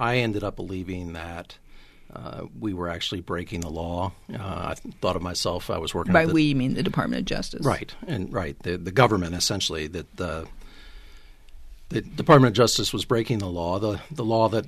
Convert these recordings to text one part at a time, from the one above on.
I ended up believing that we were actually breaking the law. I thought of myself, I was working by we, you mean the Department of Justice. Right, the government, essentially, that the Department of Justice was breaking the law, the law that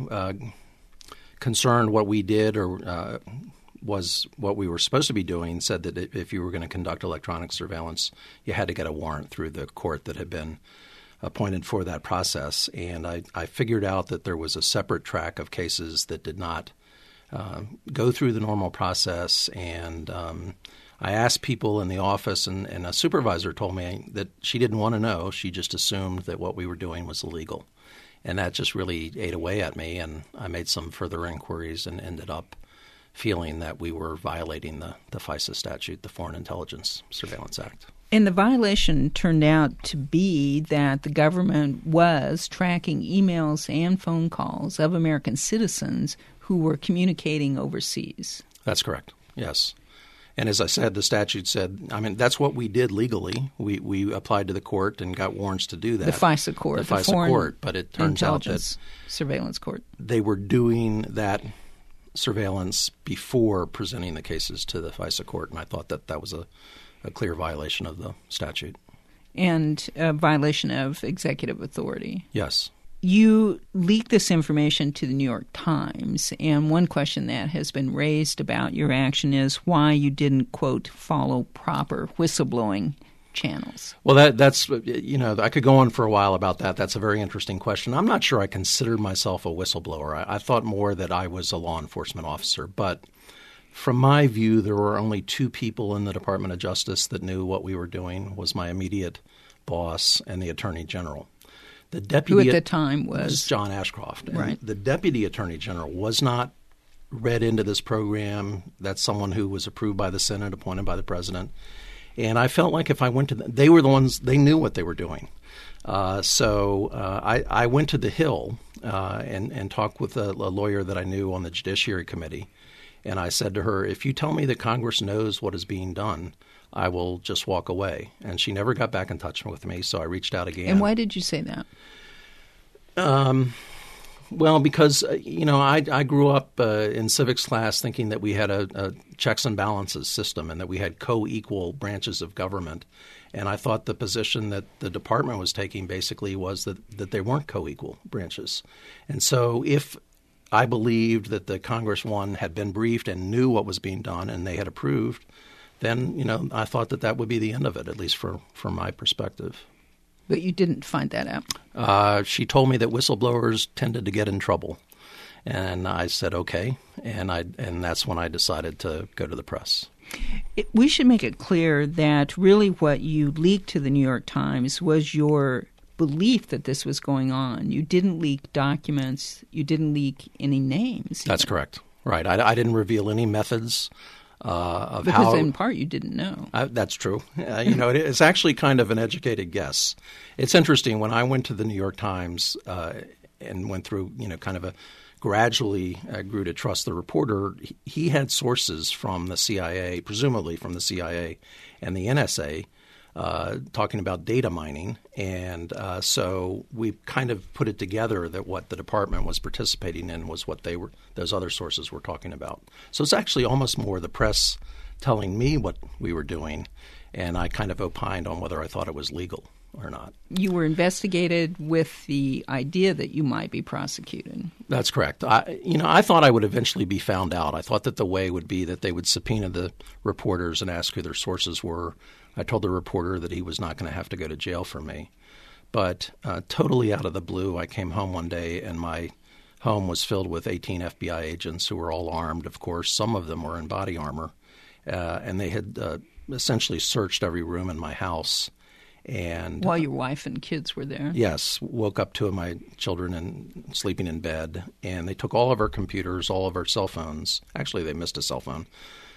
concerned what we did or was what we were supposed to be doing, said that if you were going to conduct electronic surveillance, you had to get a warrant through the court that had been appointed for that process. And I figured out that there was a separate track of cases that did not go through the normal process. And I asked people in the office, and a supervisor told me that she didn't want to know. She just assumed that what we were doing was illegal. And that just really ate away at me. And I made some further inquiries and ended up feeling that we were violating the FISA statute, the Foreign Intelligence Surveillance Act. And the violation turned out to be that the government was tracking emails and phone calls of American citizens who were communicating overseas. That's correct, yes. And as I said, the statute said, that's what we did legally. We applied to the court and got warrants to do that. The FISA court. The FISA court. But it turns out that Surveillance Court. They were doing that surveillance before presenting the cases to the FISA court, and I thought that was a clear violation of the statute. And a violation of executive authority. Yes. You leaked this information to the New York Times, and one question that has been raised about your action is why you didn't, quote, follow proper whistleblowing channels. Well, that's I could go on for a while about that. That's a very interesting question. I'm not sure I considered myself a whistleblower. I thought more that I was a law enforcement officer. But from my view, there were only two people in the Department of Justice that knew what we were doing, was my immediate boss and the Attorney General. The deputy who at the time was John Ashcroft. And right. The Deputy Attorney General was not read into this program. That's someone who was approved by the Senate, appointed by the President. And I felt like if I went to them, they were the ones, they knew what they were doing. So I went to the Hill and talked with a lawyer that I knew on the Judiciary Committee. And I said to her, if you tell me that Congress knows what is being done, I will just walk away. And she never got back in touch with me, so I reached out again. And why did you say that? Well, because, I grew up in civics class thinking that we had a checks and balances system and that we had co-equal branches of government. And I thought the position that the department was taking basically was that they weren't co-equal branches. And so if I believed that the Congress one had been briefed and knew what was being done and they had approved, then, I thought that would be the end of it, at least from my perspective. But you didn't find that out? She told me that whistleblowers tended to get in trouble. And I said, okay. And that's when I decided to go to the press. We should make it clear that really what you leaked to the New York Times was your belief that this was going on. You didn't leak documents. You didn't leak any names. That's correct. Right. I didn't reveal any methods. Because in part you didn't know. That's true. It's actually kind of an educated guess. It's interesting. When I went to the New York Times and went through, kind of gradually grew to trust the reporter, he had sources from the CIA, presumably from the CIA and the NSA, talking about data mining. And so we kind of put it together that what the department was participating in was what those other sources were talking about. So it's actually almost more the press telling me what we were doing, and I kind of opined on whether I thought it was legal or not. You were investigated with the idea that you might be prosecuted. That's correct. I thought I would eventually be found out. I thought that the way would be that they would subpoena the reporters and ask who their sources were. I told the reporter that he was not going to have to go to jail for me. But totally out of the blue, I came home one day and my home was filled with 18 FBI agents who were all armed, of course. Some of them were in body armor. And they had essentially searched every room in my house. And while your wife and kids were there? Yes. Woke up two of my children and sleeping in bed. And they took all of our computers, all of our cell phones. Actually, they missed a cell phone.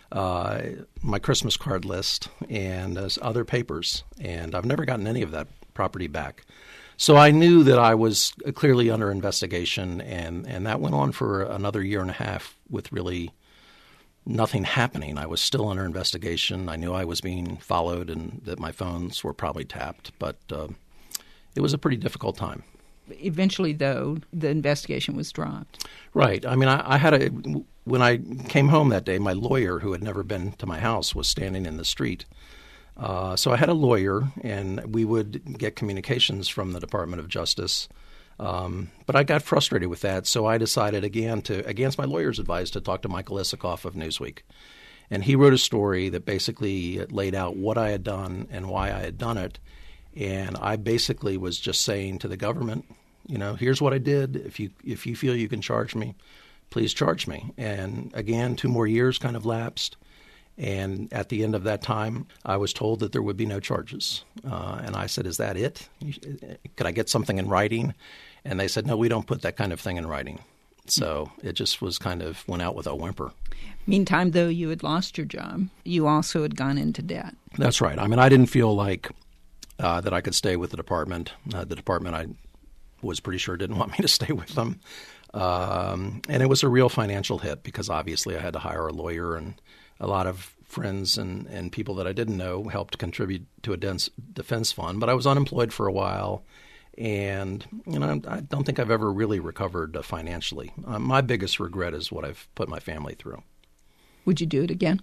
My Christmas card list and other papers. And I've never gotten any of that property back. So I knew that I was clearly under investigation, and that went on for another year and a half with really nothing happening. I was still under investigation. I knew I was being followed and that my phones were probably tapped, but it was a pretty difficult time. Eventually, though, the investigation was dropped. Right. I mean, when I came home that day, my lawyer, who had never been to my house, was standing in the street. So I had a lawyer, and we would get communications from the Department of Justice. But I got frustrated with that, so I decided again against my lawyer's advice, to talk to Michael Isikoff of Newsweek. And he wrote a story that basically laid out what I had done and why I had done it. And I basically was just saying to the government, here's what I did. If you feel you can charge me, please charge me. And again, 2 more years kind of lapsed. And at the end of that time, I was told that there would be no charges. And I said, is that it? Could I get something in writing? And they said, no, we don't put that kind of thing in writing. So it just was kind of went out with a whimper. Meantime, though, you had lost your job. You also had gone into debt. That's right. I mean, I didn't feel like that I could stay with the department. The department, I was pretty sure, didn't want me to stay with them. And it was a real financial hit because obviously I had to hire a lawyer, and a lot of friends and people that I didn't know helped contribute to a defense fund. But I was unemployed for a while. And, I don't think I've ever really recovered financially. My biggest regret is what I've put my family through. Would you do it again?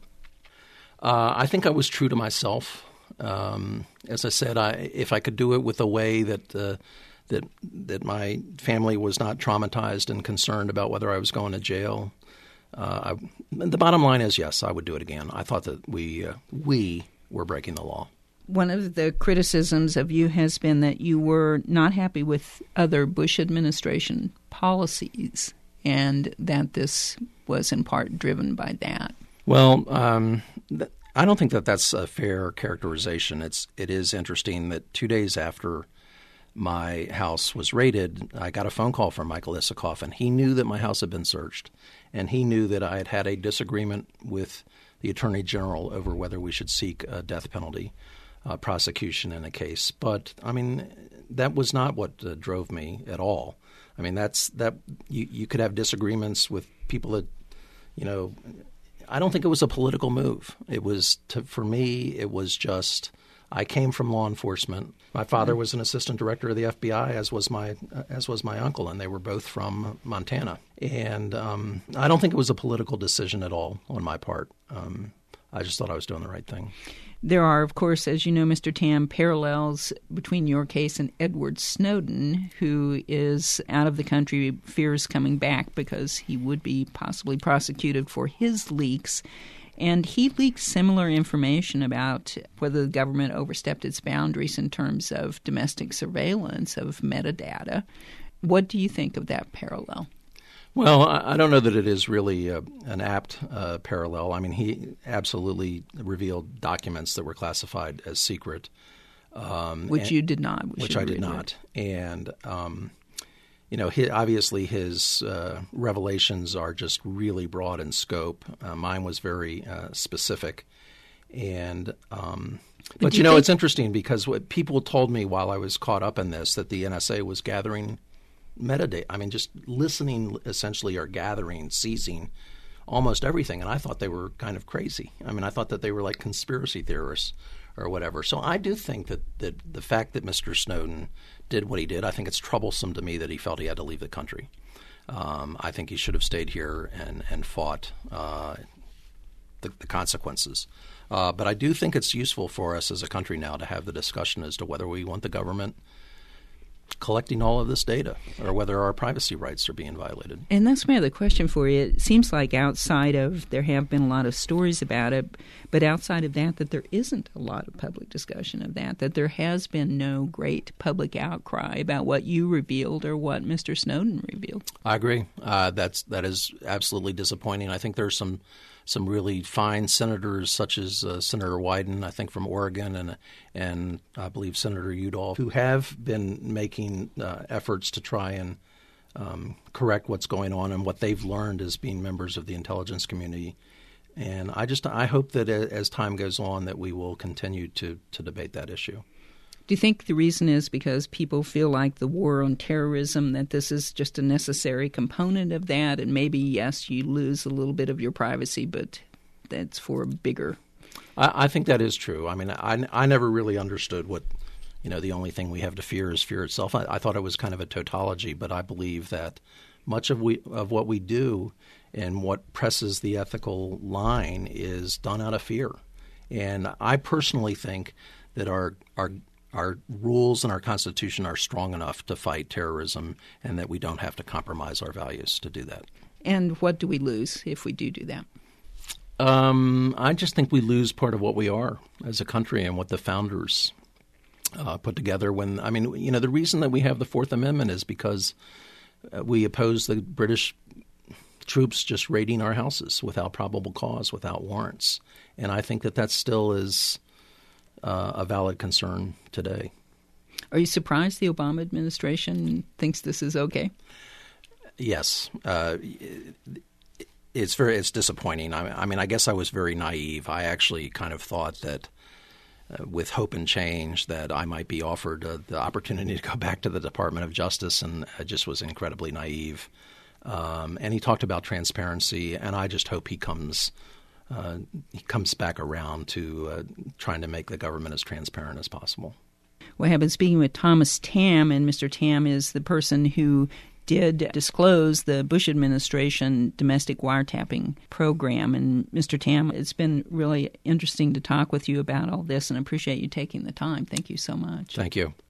I think I was true to myself. As I said, if I could do it with a way that my family was not traumatized and concerned about whether I was going to jail, the bottom line is, yes, I would do it again. I thought that we were breaking the law. One of the criticisms of you has been that you were not happy with other Bush administration policies, and that this was in part driven by that. Well, I don't think that that's a fair characterization. It is interesting that 2 days after my house was raided, I got a phone call from Michael Isikoff, and he knew that my house had been searched, and he knew that I had had a disagreement with the Attorney General over whether we should seek a death penalty prosecution in a case. But I mean, that was not what drove me at all. I mean, you could have disagreements with people that, I don't think it was a political move. It was for me, it was just, I came from law enforcement. My father was an assistant director of the FBI, as was my uncle, and they were both from Montana. And I don't think it was a political decision at all on my part. I just thought I was doing the right thing. There are, of course, as you know, Mr. Tam, parallels between your case and Edward Snowden, who is out of the country, fears coming back because he would be possibly prosecuted for his leaks. And he leaked similar information about whether the government overstepped its boundaries in terms of domestic surveillance of metadata. What do you think of that parallel? Well, I don't know that it is really an apt parallel. I mean, he absolutely revealed documents that were classified as secret. Which you did not. Which I did not. And, obviously his revelations are just really broad in scope. Mine was very specific. And but it's interesting because what people told me while I was caught up in this, that the NSA was gathering metadata. I mean, just listening essentially or gathering, seizing almost everything. And I thought they were kind of crazy. I mean, I thought that they were like conspiracy theorists or whatever. So I do think that the fact that Mr. Snowden did what he did, I think it's troublesome to me that he felt he had to leave the country. I think he should have stayed here and fought the consequences. But I do think it's useful for us as a country now to have the discussion as to whether we want the government collecting all of this data or whether our privacy rights are being violated. And that's my other question for you. It seems like outside of, there have been a lot of stories about it, but outside of that there isn't a lot of public discussion of that there has been no great public outcry about what you revealed or what Mr. Snowden revealed. I agree. That is absolutely disappointing. I think there's some really fine senators, such as Senator Wyden, I think from Oregon, and I believe Senator Udall, who have been making efforts to try and correct what's going on and what they've learned as being members of the intelligence community. And I hope that as time goes on that we will continue to debate that issue. Do you think the reason is because people feel like the war on terrorism, that this is just a necessary component of that, and maybe, yes, you lose a little bit of your privacy, but that's for a bigger... I think that is true. I mean, I never really understood what the only thing we have to fear is fear itself. I thought it was kind of a tautology, but I believe that much of what we do and what presses the ethical line is done out of fear. And I personally think that our rules and our Constitution are strong enough to fight terrorism, and that we don't have to compromise our values to do that. And what do we lose if we do that? I just think we lose part of what we are as a country and what the founders put together. The reason that we have the Fourth Amendment is because we oppose the British troops just raiding our houses without probable cause, without warrants. And I think that still is a valid concern today. Are you surprised the Obama administration thinks this is okay? Yes. It's disappointing. I guess I was very naive. I actually kind of thought that with hope and change that I might be offered the opportunity to go back to the Department of Justice, and I just was incredibly naive. And he talked about transparency, and I just hope he comes back around to trying to make the government as transparent as possible. Well, I have been speaking with Thomas Tamm, and Mr. Tamm is the person who did disclose the Bush administration domestic wiretapping program. And Mr. Tamm, it's been really interesting to talk with you about all this, and appreciate you taking the time. Thank you so much. Thank you.